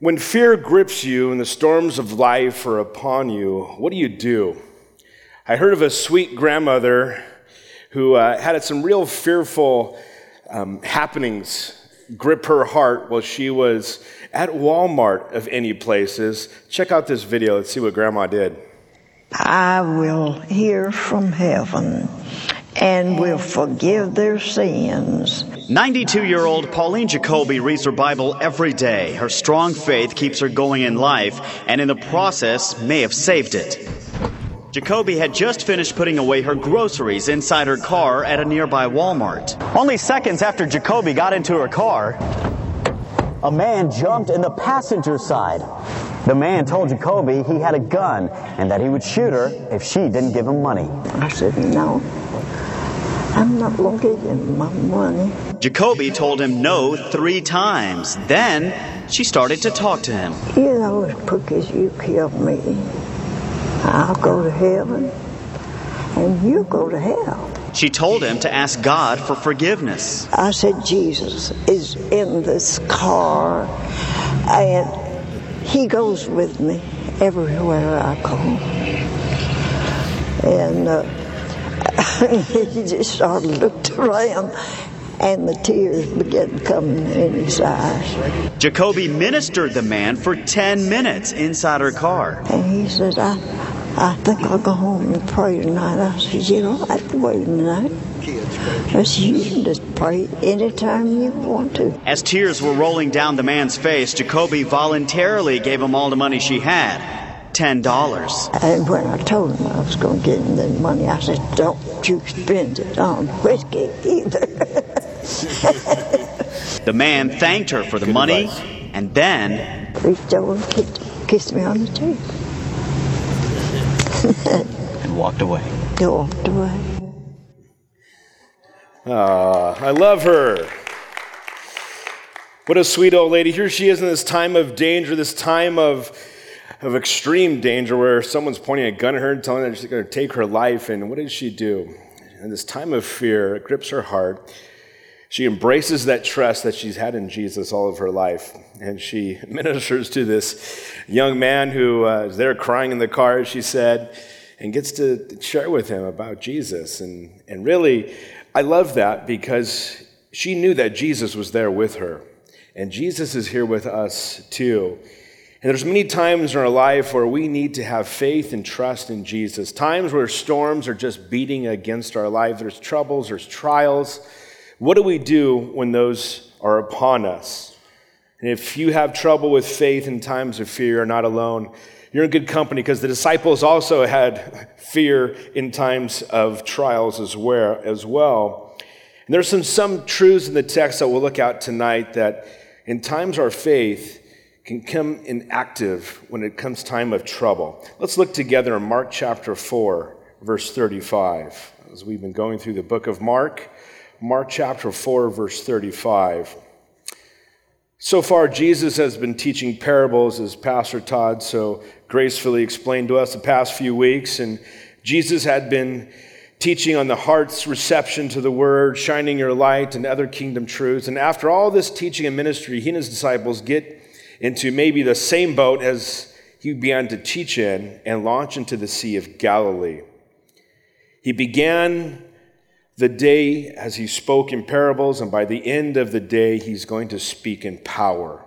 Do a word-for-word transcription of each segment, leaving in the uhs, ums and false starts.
When fear grips you and the storms of life are upon you, what do you do? I heard of a sweet grandmother who uh, had some real fearful um, happenings grip her heart while she was at Walmart, of any places. Check out this video. Let's see what Grandma did. I will hear from heaven and will forgive their sins. ninety-two-year-old Pauline Jacoby reads her Bible every day. Her strong faith keeps her going in life, and in the process may have saved it. Jacoby had just finished putting away her groceries inside her car at a nearby Walmart. Only seconds after Jacoby got into her car, a man jumped in the passenger side. The man told Jacoby he had a gun and that he would shoot her if she didn't give him money. I said, no, I'm not going to give you my money. Jacoby told him no three times. Then she started to talk to him. You know, as quick as you kill me, I'll go to heaven and you go to hell. She told him to ask God for forgiveness. I said, Jesus is in this car and he goes with me everywhere I go. And uh, he just sort of looked around and the tears began coming in his eyes. Jacoby ministered the man for ten minutes inside her car. And he said, I, I think I'll go home and pray tonight. I said, you don't have to wait tonight. I said, you can just pray anytime you want to. As tears were rolling down the man's face, Jacoby voluntarily gave him all the money she had, ten dollars. And when I told him I was going to give him the money, I said, don't you spend it on whiskey either. The man thanked her for the Good money, advice. and then reached over and kissed, kissed me on the cheek. and walked away. He walked away. Ah, I love her. What a sweet old lady. Here she is in this time of danger, this time of of extreme danger where someone's pointing a gun at her and telling her she's going to take her life. And what does she do? In this time of fear, it grips her heart. She embraces that trust that she's had in Jesus all of her life. And she ministers to this young man who uh, is there crying in the car, as she said, and gets to share with him about Jesus. And, and really, I love that because she knew that Jesus was there with her. And Jesus is here with us too. And there's many times in our life where we need to have faith and trust in Jesus. Times where storms are just beating against our life. There's troubles, there's trials. What do we do when those are upon us? And if you have trouble with faith in times of fear, you're not alone. You're in good company because the disciples also had fear in times of trials as well. And there's some, some truths in the text that we'll look at tonight that in times our faith can come inactive when it comes time of trouble. Let's look together in Mark chapter four, verse thirty-five. As we've been going through the book of Mark, Mark chapter four, verse thirty-five. So far, Jesus has been teaching parables, as Pastor Todd so gracefully explained to us the past few weeks. And Jesus had been teaching on the heart's reception to the word, shining your light, and other kingdom truths. And after all this teaching and ministry, he and his disciples get into maybe the same boat as he began to teach in and launch into the Sea of Galilee. He began the day as he spoke in parables, and by the end of the day, he's going to speak in power.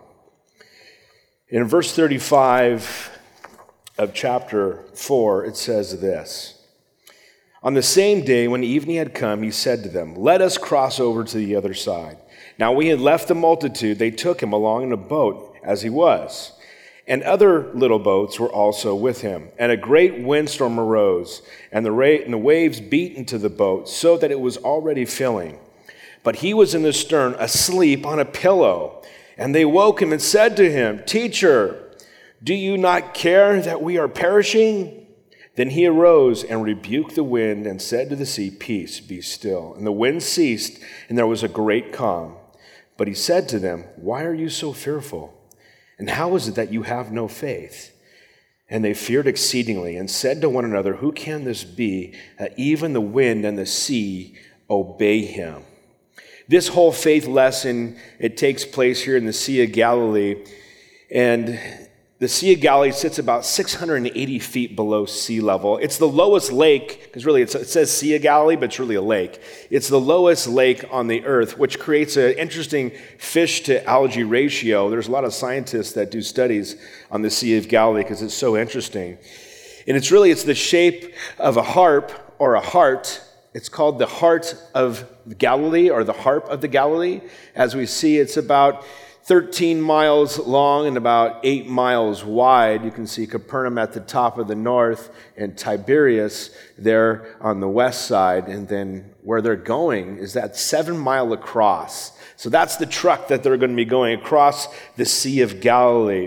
In verse thirty-five of chapter four, it says this. On the same day, when evening had come, he said to them, "Let us cross over to the other side." Now when he had left the multitude, they took him along in a boat as he was. And other little boats were also with him. And a great windstorm arose, and the, ra- and the waves beat into the boat, so that it was already filling. But he was in the stern, asleep on a pillow. And they woke him and said to him, "Teacher, do you not care that we are perishing?" Then he arose and rebuked the wind and said to the sea, "Peace, be still." And the wind ceased, and there was a great calm. But he said to them, "Why are you so fearful? And how is it that you have no faith?" And they feared exceedingly and said to one another, "Who can this be, that even the wind and the sea obey him?" This whole faith lesson, it takes place here in the Sea of Galilee. And the Sea of Galilee sits about six hundred eighty feet below sea level. It's the lowest lake, because really it's, it says Sea of Galilee, but it's really a lake. It's the lowest lake on the earth, which creates an interesting fish to algae ratio. There's a lot of scientists that do studies on the Sea of Galilee because it's so interesting. And it's really, it's the shape of a harp or a heart. It's called the Heart of Galilee, or the Harp of the Galilee. As we see, it's about thirteen miles long and about eight miles wide. You can see Capernaum at the top of the north and Tiberias there on the west side. And then where they're going is that seven mile across. So that's the truck that they're going to be going across the Sea of Galilee.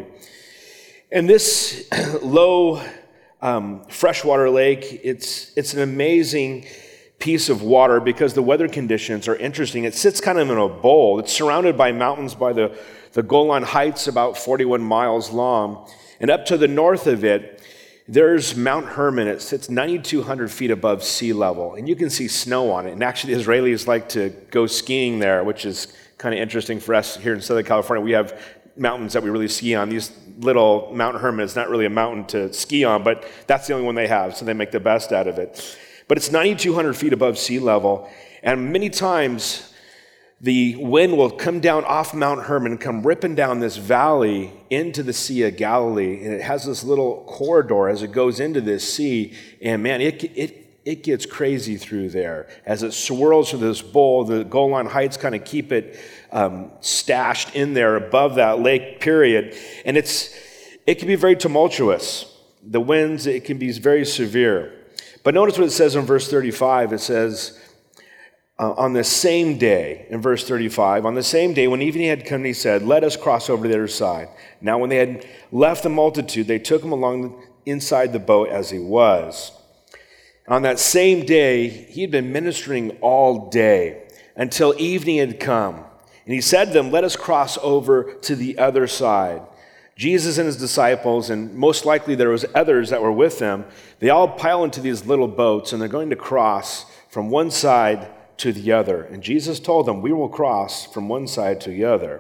And this low um, freshwater lake, it's, it's an amazing piece of water because the weather conditions are interesting. It sits kind of in a bowl. It's surrounded by mountains by the, the Golan Heights, about forty-one miles long. And up to the north of it, there's Mount Hermon. It sits nine thousand two hundred feet above sea level. And you can see snow on it. And actually, the Israelis like to go skiing there, which is kind of interesting for us here in Southern California. We have mountains that we really ski on. These little Mount Hermon is not really a mountain to ski on, but that's the only one they have, so they make the best out of it. But it's nine thousand two hundred feet above sea level, and many times the wind will come down off Mount Hermon and come ripping down this valley into the Sea of Galilee, and it has this little corridor as it goes into this sea, and man, it it it gets crazy through there. As it swirls through this bowl, the Golan Heights kind of keep it um, stashed in there above that lake, period, and it's it can be very tumultuous. The winds, it can be very severe. But notice what it says in verse thirty-five. It says, uh, on the same day, in verse thirty-five, on the same day when evening had come, he said, let us cross over to the other side. Now when they had left the multitude, they took him along inside the boat as he was. On that same day, he had been ministering all day until evening had come. And he said to them, let us cross over to the other side. Jesus and his disciples, and most likely there was others that were with them, they all pile into these little boats, and they're going to cross from one side to the other. And Jesus told them, we will cross from one side to the other.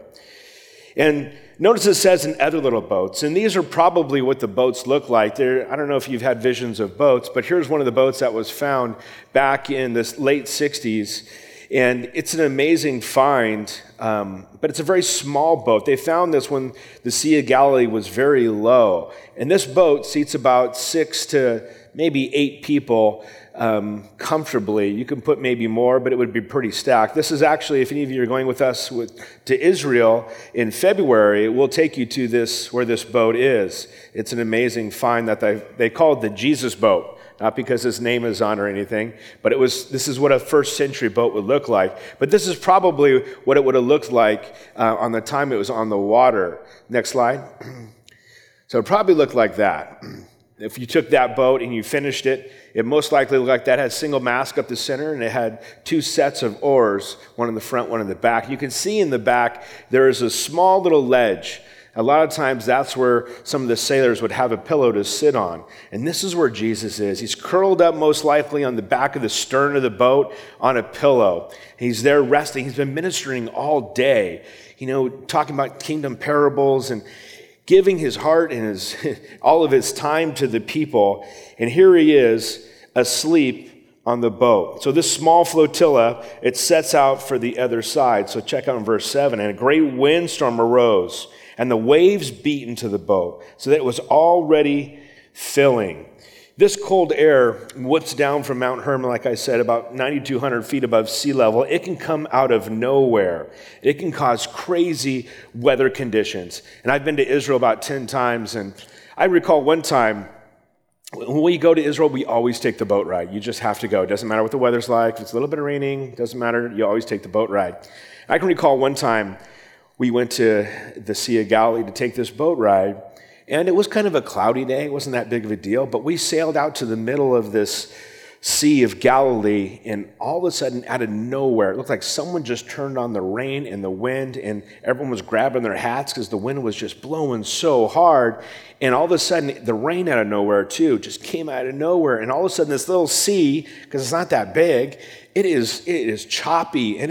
And notice it says in other little boats, and these are probably what the boats look like. They're, I don't know if you've had visions of boats, but here's one of the boats that was found back in the late sixties. And it's an amazing find, um, but it's a very small boat. They found this when the Sea of Galilee was very low. And this boat seats about six to maybe eight people um, comfortably. You can put maybe more, but it would be pretty stacked. This is actually, if any of you are going with us with, to Israel in February, we'll take you to this, where this boat is. It's an amazing find that they, they call it the Jesus boat. Not because his name is on or anything, but it was. This is what a first century boat would look like. But this is probably what it would have looked like uh, on the time it was on the water. Next slide. So it probably looked like that. If you took that boat and you finished it, it most likely looked like that. It had a single mast up the center, and it had two sets of oars, one in the front, one in the back. You can see in the back there is a small little ledge. A lot of times that's where some of the sailors would have a pillow to sit on. And this is where Jesus is. He's curled up most likely on the back of the stern of the boat on a pillow. He's there resting. He's been ministering all day, you know, talking about kingdom parables and giving his heart and his all of his time to the people. And here he is asleep on the boat. So this small flotilla, it sets out for the other side. So check out in verse seven. And a great windstorm arose, and the waves beat into the boat, so that it was already filling. This cold air whips down from Mount Hermon, like I said, about nine thousand two hundred feet above sea level. It can come out of nowhere. It can cause crazy weather conditions. And I've been to Israel about ten times, and I recall one time, when we go to Israel, we always take the boat ride. You just have to go. It doesn't matter what the weather's like. If it's a little bit of raining, it doesn't matter. You always take the boat ride. I can recall one time, we went to the Sea of Galilee to take this boat ride, and it was kind of a cloudy day. It wasn't that big of a deal, but we sailed out to the middle of this Sea of Galilee, and all of a sudden, out of nowhere, it looked like someone just turned on the rain and the wind, and everyone was grabbing their hats because the wind was just blowing so hard, and all of a sudden, the rain out of nowhere, too, just came out of nowhere, and all of a sudden, this little sea, because it's not that big, it is it is choppy, and it's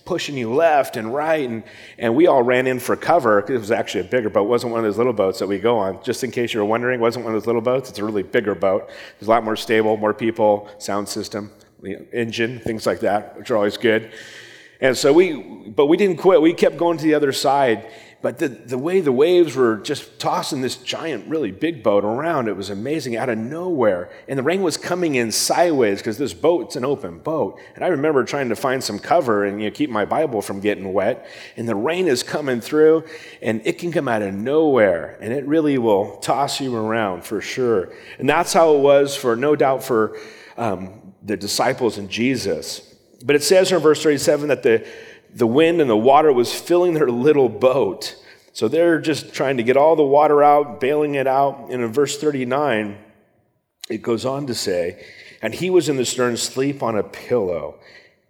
pushing you left and right, and, and we all ran in for cover. It was actually a bigger boat. It wasn't one of those little boats that we go on. Just in case you were wondering, it wasn't one of those little boats. It's a really bigger boat. It's a lot more stable, more people, sound system, engine, things like that, which are always good. And so we, but we didn't quit. We kept going to the other side. But the, the way the waves were just tossing this giant, really big boat around, it was amazing, out of nowhere. And the rain was coming in sideways because this boat's an open boat. And I remember trying to find some cover and you know, keep my Bible from getting wet. And the rain is coming through, and it can come out of nowhere. And it really will toss you around for sure. And that's how it was for, no doubt, for um, the disciples and Jesus. But it says in verse thirty-seven that the The wind and the water was filling their little boat. So they're just trying to get all the water out, bailing it out. And in verse thirty-nine, it goes on to say, and he was in the stern asleep on a pillow.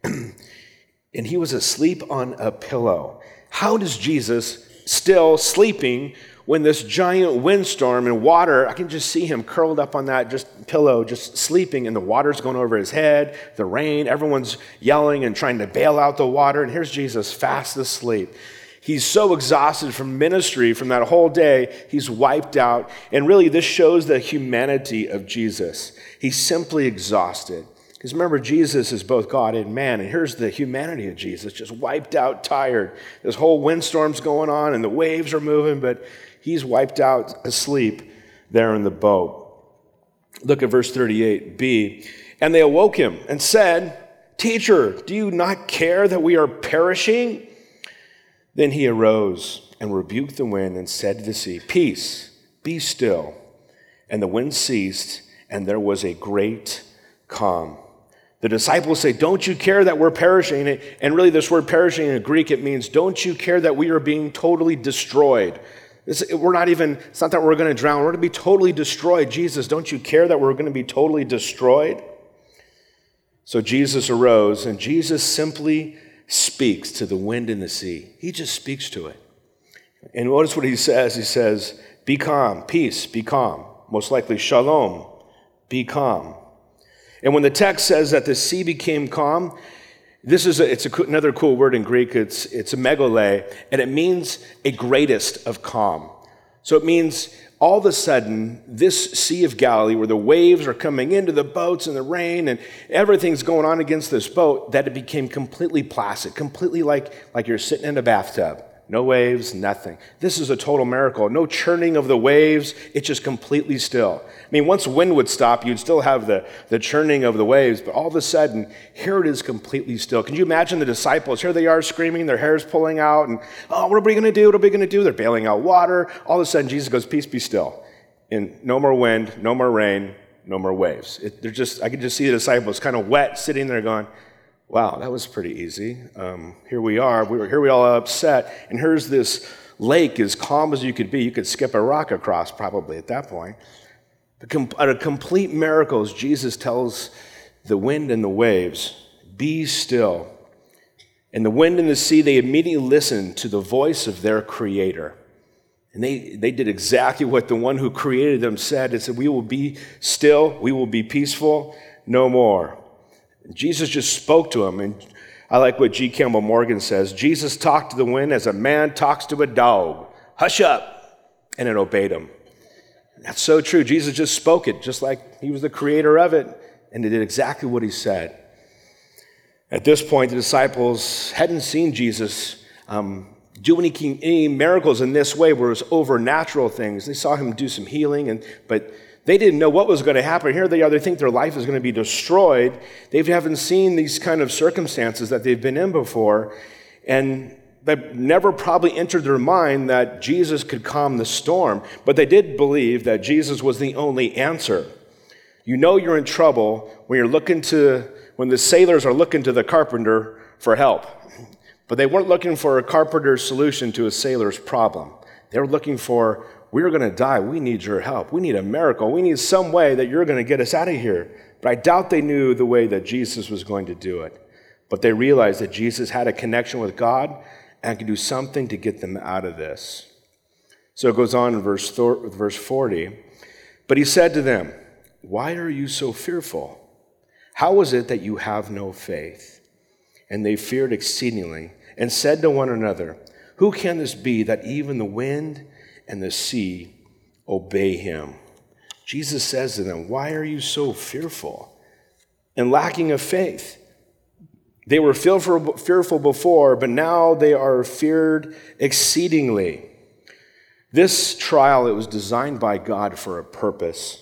And he was asleep on a pillow. How does Jesus, still sleeping, when this giant windstorm and water, I can just see him curled up on that just pillow, just sleeping, and the water's going over his head, the rain, everyone's yelling and trying to bail out the water, and here's Jesus fast asleep. He's so exhausted from ministry from that whole day, he's wiped out, and really this shows the humanity of Jesus. He's simply exhausted. Because remember, Jesus is both God and man, and here's the humanity of Jesus, just wiped out, tired. This whole windstorm's going on, and the waves are moving, but he's wiped out, asleep there in the boat. Look at verse thirty-eight b. And they awoke him and said, "Teacher, do you not care that we are perishing?" Then he arose and rebuked the wind and said to the sea, "Peace, be still." And the wind ceased, and there was a great calm. The disciples say, "Don't you care that we're perishing?" And really this word perishing in Greek, it means, don't you care that we are being totally destroyed? It's, we're not even, it's not that we're going to drown. We're going to be totally destroyed. Jesus, don't you care that we're going to be totally destroyed? So Jesus arose, and Jesus simply speaks to the wind and the sea. He just speaks to it. And notice what he says. He says, "Be calm, peace, be calm." Most likely, shalom, be calm. And when the text says that the sea became calm, this is a, it's a, another cool word in Greek. It's it's a megale, and it means a greatest of calm. So it means all of a sudden, this Sea of Galilee, where the waves are coming into the boats and the rain and everything's going on against this boat, that it became completely placid, completely like, like you're sitting in a bathtub. No waves, nothing. This is a total miracle. No churning of the waves. It's just completely still. I mean, once wind would stop, you'd still have the, the churning of the waves, but all of a sudden, here it is completely still. Can you imagine the disciples? Here they are screaming, their hair's pulling out, and, oh, what are we going to do? What are we going to do? They're bailing out water. All of a sudden, Jesus goes, "Peace, be still." And no more wind, no more rain, no more waves. It, they're just, I could just see the disciples kind of wet, sitting there going, wow, that was pretty easy. Um, here we are. We were here. We all upset, and here's this lake as calm as you could be. You could skip a rock across probably at that point. But a complete miracle as Jesus tells the wind and the waves, "Be still." And the wind and the sea, they immediately listened to the voice of their Creator. And they, they did exactly what the one who created them said. It said, "We will be still. We will be peaceful. No more." Jesus just spoke to him, and I like what G. Campbell Morgan says. Jesus talked to the wind as a man talks to a dog. "Hush up," and it obeyed him. That's so true. Jesus just spoke it, just like he was the creator of it, and it did exactly what he said. At this point, the disciples hadn't seen Jesus um, do any, any miracles in this way where it was overnatural things. They saw him do some healing, and but they didn't know what was going to happen. Here they are. They think their life is going to be destroyed. They haven't seen these kind of circumstances that they've been in before. And that never probably entered their mind that Jesus could calm the storm. But they did believe that Jesus was the only answer. You know you're in trouble when you're looking to, when the sailors are looking to the carpenter for help. But they weren't looking for a carpenter's solution to a sailor's problem. They were looking for, we're going to die. We need your help. We need a miracle. We need some way that you're going to get us out of here. But I doubt they knew the way that Jesus was going to do it. But they realized that Jesus had a connection with God and could do something to get them out of this. So it goes on in verse verse forty. But he said to them, "Why are you so fearful? How is it that you have no faith?" And they feared exceedingly and said to one another, who can this be that even the wind and the sea obey him? Jesus says to them, why are you so fearful and lacking of faith? They were fearful, fearful before, but now they are feared exceedingly. This trial, it was designed by God for a purpose.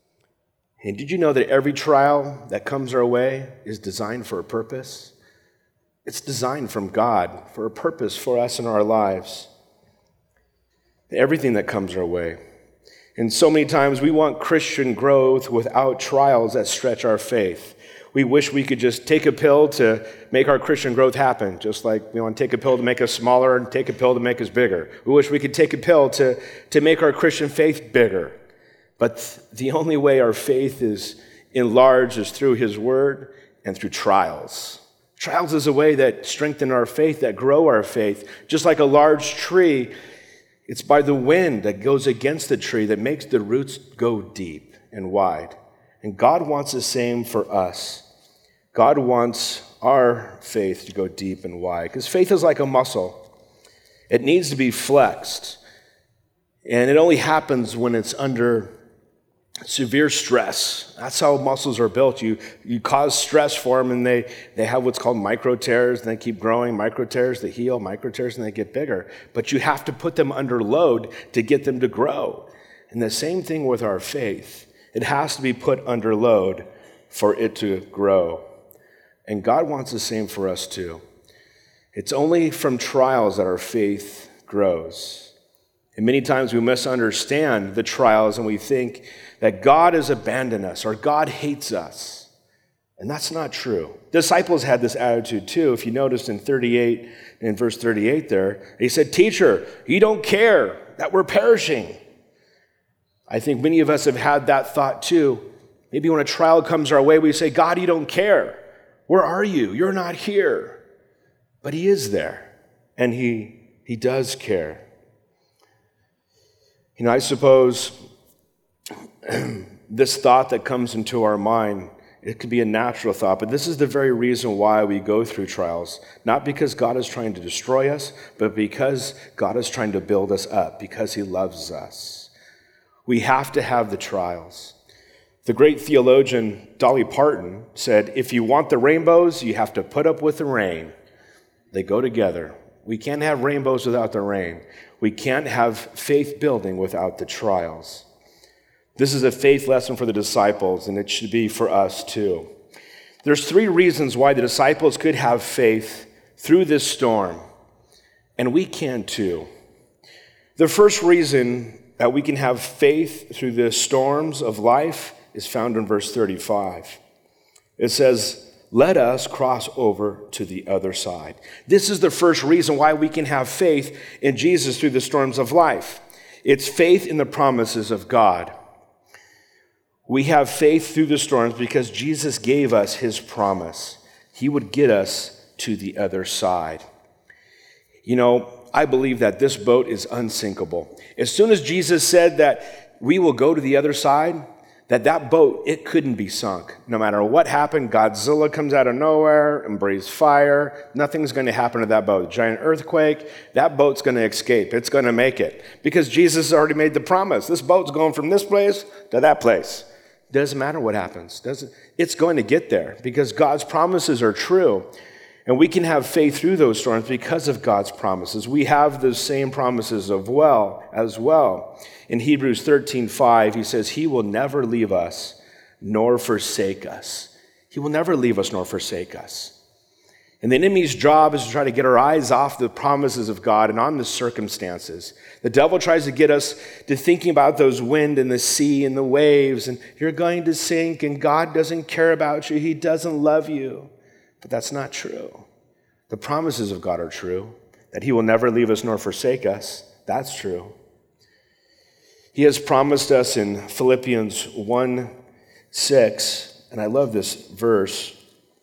And did you know that every trial that comes our way is designed for a purpose? It's designed from God for a purpose for us in our lives. Everything that comes our way. And so many times we want Christian growth without trials that stretch our faith. We wish we could just take a pill to make our Christian growth happen, just like we want to take a pill to make us smaller and take a pill to make us bigger. We wish we could take a pill to, to make our Christian faith bigger. But the only way our faith is enlarged is through his word and through trials. Trials is a way that strengthen our faith, that grow our faith. Just like a large tree, it's by the wind that goes against the tree that makes the roots go deep and wide. And God wants the same for us. God wants our faith to go deep and wide, because faith is like a muscle. It needs to be flexed. And it only happens when it's under severe stress. That's how muscles are built. You you cause stress for them, and they, they have what's called micro tears, and they keep growing. Micro tears, they heal. Micro tears, and they get bigger. But you have to put them under load to get them to grow. And the same thing with our faith. It has to be put under load for it to grow. And God wants the same for us too. It's only from trials that our faith grows. And many times we misunderstand the trials and we think that God has abandoned us or God hates us. And that's not true. Disciples had this attitude too. If you noticed in thirty-eight, in verse thirty-eight there, he said, "Teacher, you don't care that we're perishing." I think many of us have had that thought too. Maybe when a trial comes our way, we say, "God, you don't care. Where are you? You're not here." But he is there, and he, he does care. You know, I suppose this thought that comes into our mind, it could be a natural thought, but this is the very reason why we go through trials. Not because God is trying to destroy us, but because God is trying to build us up, because he loves us. We have to have the trials. The great theologian Dolly Parton said, if you want the rainbows, you have to put up with the rain. They go together. We can't have rainbows without the rain. We can't have faith building without the trials. This is a faith lesson for the disciples, and it should be for us too. There's three reasons why the disciples could have faith through this storm, and we can too. The first reason that we can have faith through the storms of life is found in verse thirty-five. It says, "Let us cross over to the other side." This is the first reason why we can have faith in Jesus through the storms of life. It's faith in the promises of God. We have faith through the storms because Jesus gave us his promise. He would get us to the other side. You know, I believe that this boat is unsinkable. As soon as Jesus said that we will go to the other side, that that boat, it couldn't be sunk. No matter what happened, Godzilla comes out of nowhere and breathes fire. Nothing's going to happen to that boat. A giant earthquake, that boat's going to escape. It's going to make it. Because Jesus already made the promise. This boat's going from this place to that place. Doesn't matter what happens. Doesn't, it's going to get there because God's promises are true. And we can have faith through those storms because of God's promises. We have those same promises of well as well. In Hebrews thirteen five, he says, he will never leave us nor forsake us. He will never leave us nor forsake us. And the enemy's job is to try to get our eyes off the promises of God and on the circumstances. The devil tries to get us to thinking about those wind and the sea and the waves, and you're going to sink, and God doesn't care about you. He doesn't love you. But that's not true. The promises of God are true, that he will never leave us nor forsake us. That's true. He has promised us in Philippians one six, and I love this verse.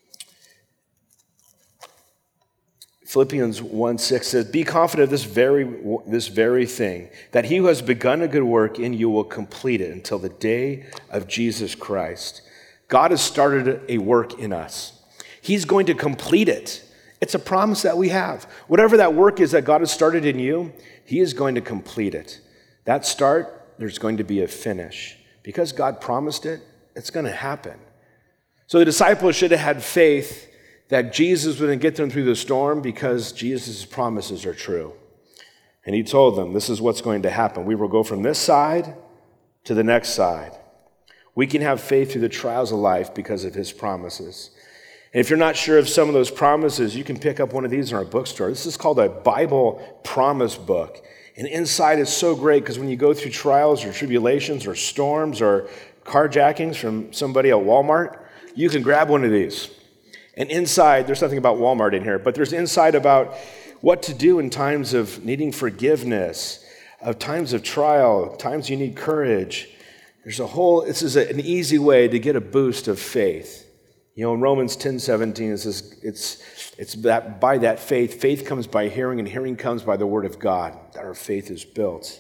Philippians one six says, "Be confident of this very, this very thing, that he who has begun a good work in you will complete it until the day of Jesus Christ." God has started a work in us. He's going to complete it. It's a promise that we have. Whatever that work is that God has started in you, he is going to complete it. That start, there's going to be a finish. Because God promised it, it's going to happen. So the disciples should have had faith that Jesus was going to get them through the storm because Jesus' promises are true. And he told them, this is what's going to happen. We will go from this side to the next side. We can have faith through the trials of life because of his promises. And if you're not sure of some of those promises, you can pick up one of these in our bookstore. This is called a Bible promise book. And inside is so great because when you go through trials or tribulations or storms or carjackings from somebody at Walmart, you can grab one of these. And inside, there's nothing about Walmart in here, but there's inside about what to do in times of needing forgiveness, of times of trial, times you need courage. There's a whole, this is a, an easy way to get a boost of faith. You know, in Romans ten seventeen, it says it's, it's that by that faith, faith comes by hearing, and hearing comes by the word of God, that our faith is built.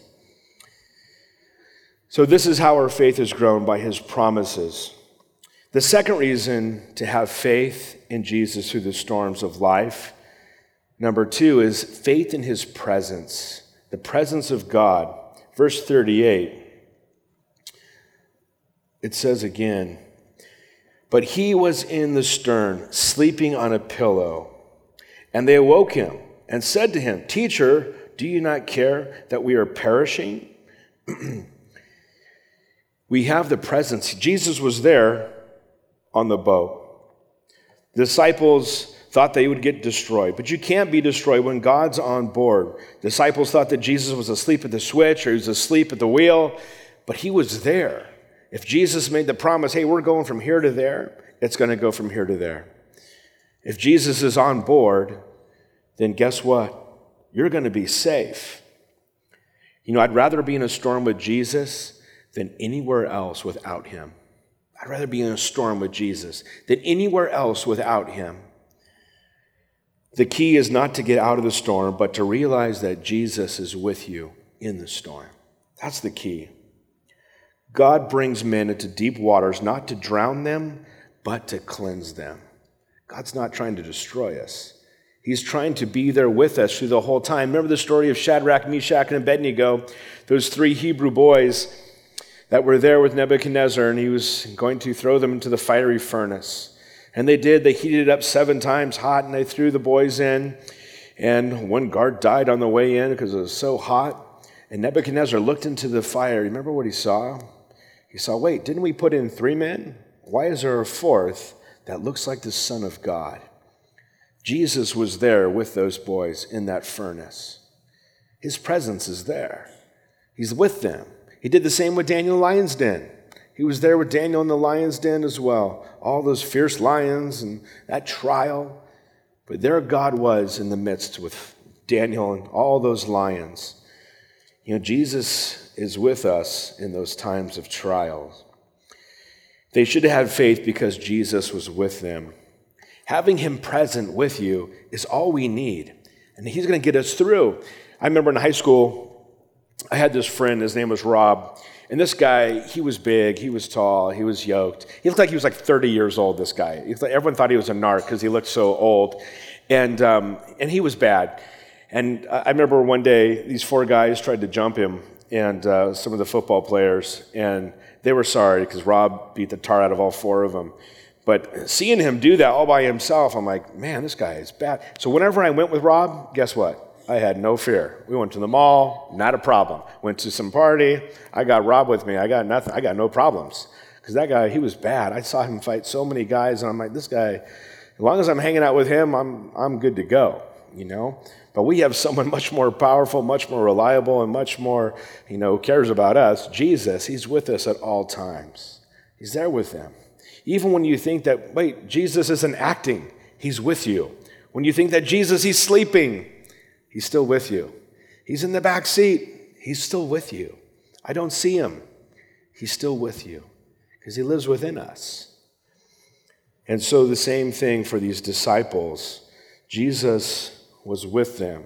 So this is how our faith has grown, by his promises. The second reason to have faith in Jesus through the storms of life, number two, is faith in his presence, the presence of God. Verse thirty-eight, it says again, but he was in the stern, sleeping on a pillow. And they awoke him and said to him, Teacher, do you not care that we are perishing? We have the presence. Jesus was there on the boat. The disciples thought they would get destroyed, but you can't be destroyed when God's on board. The disciples thought that Jesus was asleep at the switch or he was asleep at the wheel, but he was there. If Jesus made the promise, hey, we're going from here to there, it's going to go from here to there. If Jesus is on board, then guess what? You're going to be safe. You know, I'd rather be in a storm with Jesus than anywhere else without him. I'd rather be in a storm with Jesus than anywhere else without him. The key is not to get out of the storm, but to realize that Jesus is with you in the storm. That's the key. God brings men into deep waters not to drown them, but to cleanse them. God's not trying to destroy us. He's trying to be there with us through the whole time. Remember the story of Shadrach, Meshach, and Abednego, those three Hebrew boys that were there with Nebuchadnezzar, and he was going to throw them into the fiery furnace. And they did. They heated it up seven times hot, and they threw the boys in. And one guard died on the way in because it was so hot. And Nebuchadnezzar looked into the fire. Remember what he saw? He saw, wait, didn't we put in three men? Why is there a fourth that looks like the Son of God? Jesus was there with those boys in that furnace. His presence is there. He's with them. He did the same with Daniel in the lion's den. He was there with Daniel in the lion's den as well. All those fierce lions and that trial. But there God was in the midst with Daniel and all those lions. You know, Jesus is with us in those times of trials. They should have had faith because Jesus was with them. Having him present with you is all we need, and he's going to get us through. I remember in high school, I had this friend, his name was Rob, and this guy, he was big, he was tall, he was yoked. He looked like he was like thirty years old, this guy. Everyone thought he was a narc because he looked so old, and um, and he was bad. And I remember one day, these four guys tried to jump him, and uh, some of the football players, and they were sorry because Rob beat the tar out of all four of them. But seeing him do that all by himself, I'm like, man, this guy is bad. So whenever I went with Rob, guess what? I had no fear. We went to the mall, not a problem. Went to some party. I got Rob with me. I got nothing. I got no problems. Because that guy, he was bad. I saw him fight so many guys, and I'm like, this guy, as long as I'm hanging out with him, I'm I'm good to go, you know? But we have someone much more powerful, much more reliable, and much more, you know, cares about us. Jesus, he's with us at all times. He's there with them. Even when you think that, wait, Jesus isn't acting, he's with you. When you think that Jesus, he's sleeping, he's still with you. He's in the back seat, he's still with you. I don't see him, he's still with you because he lives within us. And so the same thing for these disciples. Jesus was with them.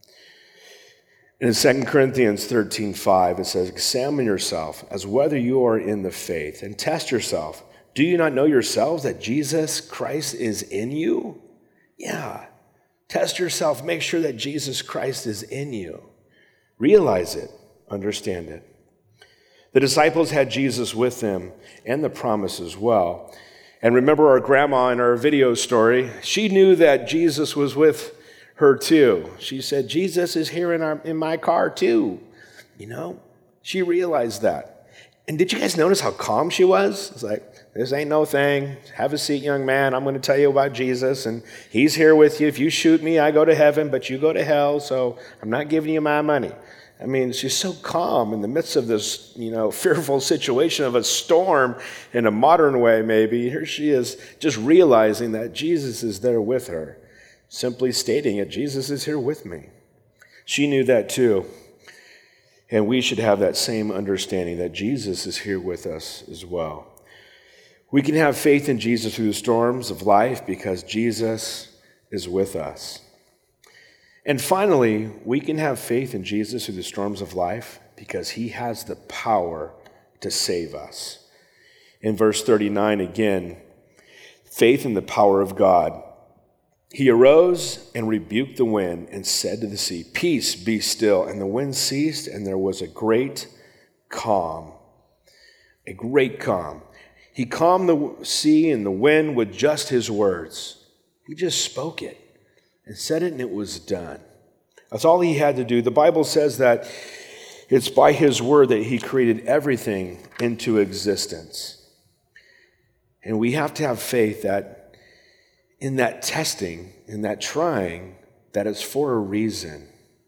In Second Corinthians thirteen five, it says, examine yourself as whether you are in the faith and test yourself. Do you not know yourselves that Jesus Christ is in you? Yeah. Test yourself. Make sure that Jesus Christ is in you. Realize it. Understand it. The disciples had Jesus with them and the promise as well. And remember our grandma in our video story, she knew that Jesus was with her too. She said, Jesus is here in, our, in my car too. You know, she realized that. And did you guys notice how calm she was? It's like, this ain't no thing. Have a seat, young man. I'm going to tell you about Jesus, and he's here with you. If you shoot me, I go to heaven, but you go to hell, so I'm not giving you my money. I mean, she's so calm in the midst of this, you know, fearful situation of a storm in a modern way, maybe. Here she is just realizing that Jesus is there with her, simply stating it, Jesus is here with me. She knew that too. And we should have that same understanding that Jesus is here with us as well. We can have faith in Jesus through the storms of life because Jesus is with us. And finally, we can have faith in Jesus through the storms of life because he has the power to save us. In verse thirty-nine again, faith in the power of God. He arose and rebuked the wind and said to the sea, peace, be still. And the wind ceased, and there was a great calm. A great calm. He calmed the sea and the wind with just his words. He just spoke it and said it, and it was done. That's all he had to do. The Bible says that it's by his word that he created everything into existence. And we have to have faith that in that testing, in that trying, that is for a reason.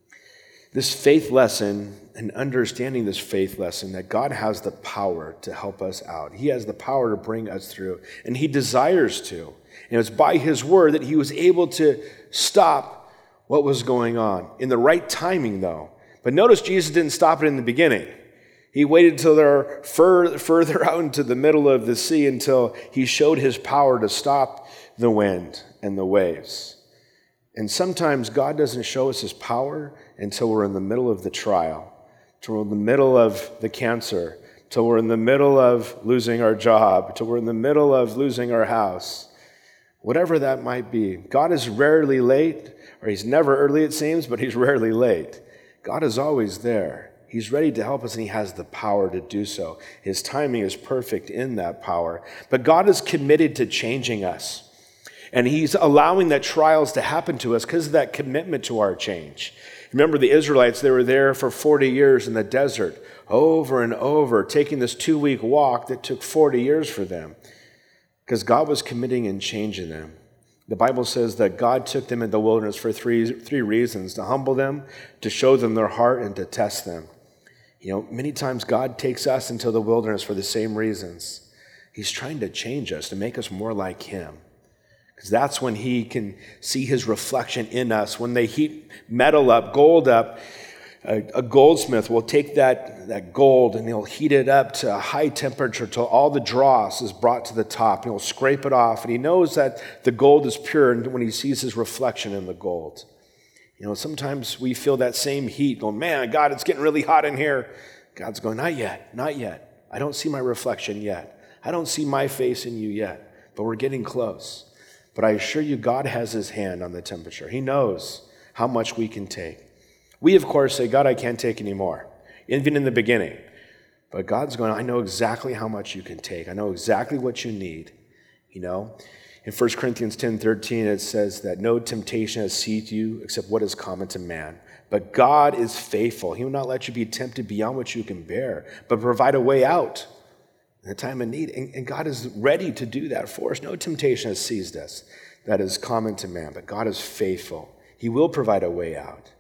This faith lesson and understanding this faith lesson that God has the power to help us out. He has the power to bring us through, and he desires to. And it's by his word that he was able to stop what was going on in the right timing, though. But notice Jesus didn't stop it in the beginning. He waited until they're fur- further out into the middle of the sea until he showed his power to stop the wind and the waves. And sometimes God doesn't show us his power until we're in the middle of the trial, until we're in the middle of the cancer, until we're in the middle of losing our job, until we're in the middle of losing our house. Whatever that might be. God is rarely late, or he's never early it seems, but he's rarely late. God is always there. He's ready to help us, and he has the power to do so. His timing is perfect in that power. But God is committed to changing us. And he's allowing that trials to happen to us because of that commitment to our change. Remember the Israelites, they were there for forty years in the desert, over and over, taking this two-week walk that took forty years for them because God was committing and changing them. The Bible says that God took them into the wilderness for three, three reasons: to humble them, to show them their heart, and to test them. You know, many times God takes us into the wilderness for the same reasons. He's trying to change us, to make us more like him. Because that's when he can see his reflection in us. When they heat metal up, gold up, a, a goldsmith will take that, that gold and he'll heat it up to a high temperature till all the dross is brought to the top. And he'll scrape it off. And he knows that the gold is pure when he sees his reflection in the gold. You know, sometimes we feel that same heat going, man, God, it's getting really hot in here. God's going, not yet, not yet. I don't see my reflection yet. I don't see my face in you yet, but we're getting close. But I assure you, God has his hand on the temperature. He knows how much we can take. We, of course, say, God, I can't take any more, even in the beginning. But God's going, I know exactly how much you can take. I know exactly what you need, you know. In First Corinthians ten thirteen, it says that no temptation has seized you except what is common to man. But God is faithful. He will not let you be tempted beyond what you can bear, but provide a way out in the time of need. And, and God is ready to do that for us. No temptation has seized us that is common to man, but God is faithful. He will provide a way out.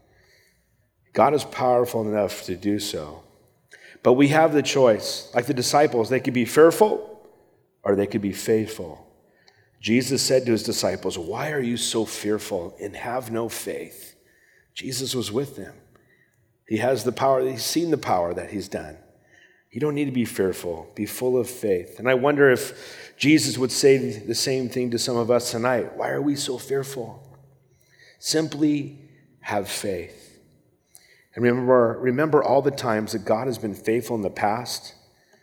God is powerful enough to do so. But we have the choice. Like the disciples, they could be fearful or they could be faithful. Jesus said to his disciples, why are you so fearful and have no faith? Jesus was with them. He has the power. He's seen the power that he's done. You don't need to be fearful. Be full of faith. And I wonder if Jesus would say the same thing to some of us tonight. Why are we so fearful? Simply have faith. And remember, remember all the times that God has been faithful in the past.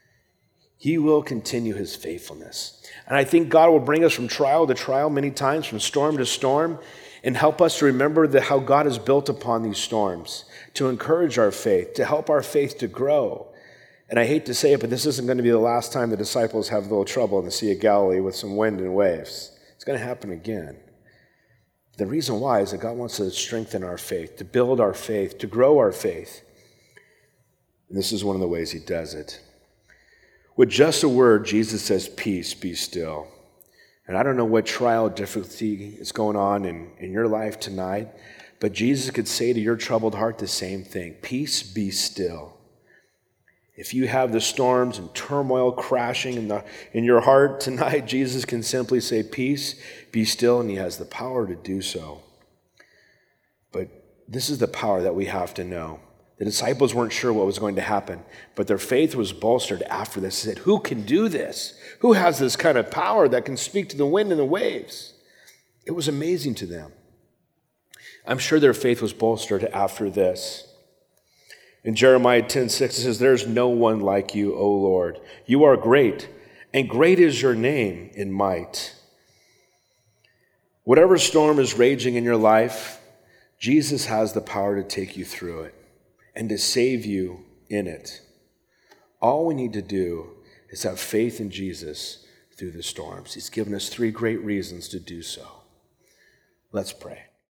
He will continue his faithfulness. And I think God will bring us from trial to trial many times, from storm to storm. And help us to remember the, how God is built upon these storms, to encourage our faith, to help our faith to grow. And I hate to say it, but this isn't going to be the last time the disciples have a little trouble in the Sea of Galilee with some wind and waves. It's going to happen again. The reason why is that God wants to strengthen our faith, to build our faith, to grow our faith. And this is one of the ways he does it. With just a word, Jesus says, peace, be still. And I don't know what trial or difficulty is going on in, in your life tonight, but Jesus could say to your troubled heart the same thing. Peace, be still. If you have the storms and turmoil crashing in, the, in your heart tonight, Jesus can simply say, peace, be still, and he has the power to do so. But this is the power that we have to know. The disciples weren't sure what was going to happen, but their faith was bolstered after this. They said, who can do this? Who has this kind of power that can speak to the wind and the waves? It was amazing to them. I'm sure their faith was bolstered after this. In Jeremiah ten six, it says, there's no one like you, O Lord. You are great, and great is your name in might. Whatever storm is raging in your life, Jesus has the power to take you through it and to save you in it. All we need to do is have faith in Jesus through the storms. He's given us three great reasons to do so. Let's pray.